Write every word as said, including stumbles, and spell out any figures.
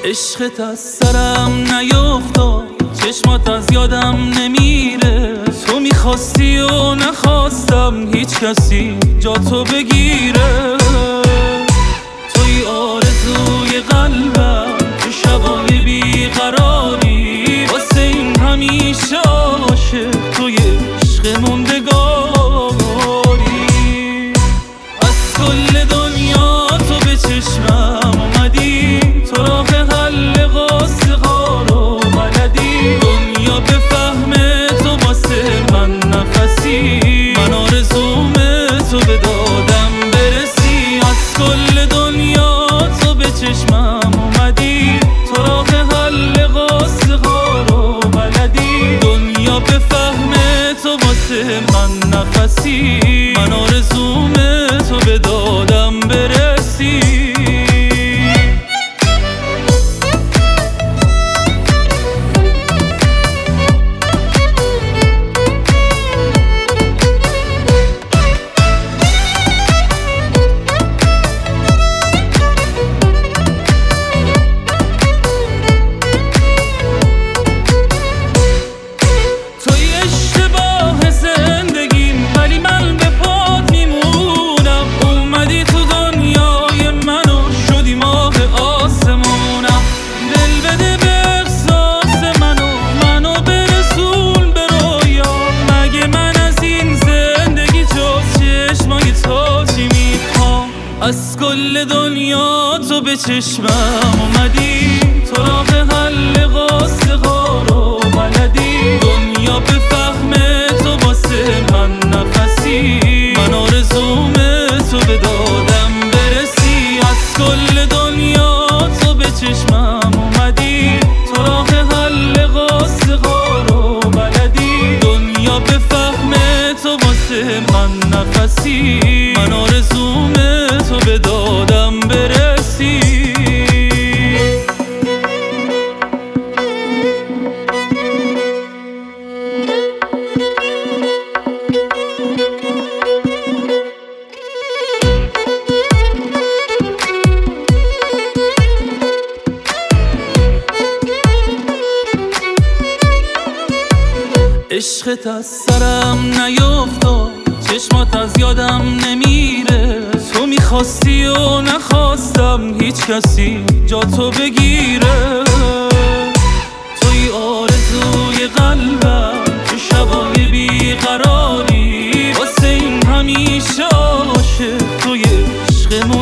عشقت از سرم نیفتاد، چشمات از یادم نمیره. تو میخواستی و نخواستم هیچ کسی جا تو بگیره. توی آرزوی قلبم، تو شبای بیقراری، واسه این همیشه عاشق توی عشق موندگاری. از کل دنیا تو به چشمم اومدی، تو راه حل قصه ها رو بلدی. دنیا بفهمه تو واسه من نفسی، من آرزوم تو به دادم برسی. از کل دنیا تو به چشمم اومدی، تو راه حل قصه ها رو بلدی. دنیا بفهمه تو واسه من نفسی، من آرزوم تو به دادم برسی. از کل دنیا تو به چشمم اومدی، تو راه حل قصه ها رو بلدی. دنیا بفهمه تو واسه من نفسی، من آرزوم تو به دادم برسی. از کل دنیا تو به چشمم اومدی، تو راه حل قصه ها رو بلدی. دنیا بفهمه تو واسه من نفسی، من آرزوم تو به دادم برسی. عشقت از سرم نیفتاد، چشمات از یادم نمیره. تو میخواستی و نخواستم هیچ کسی جا تو بگیره. توی آرزوی قلبم، تو شبای بیقراری، واسه این همیشه عاشق توی عشق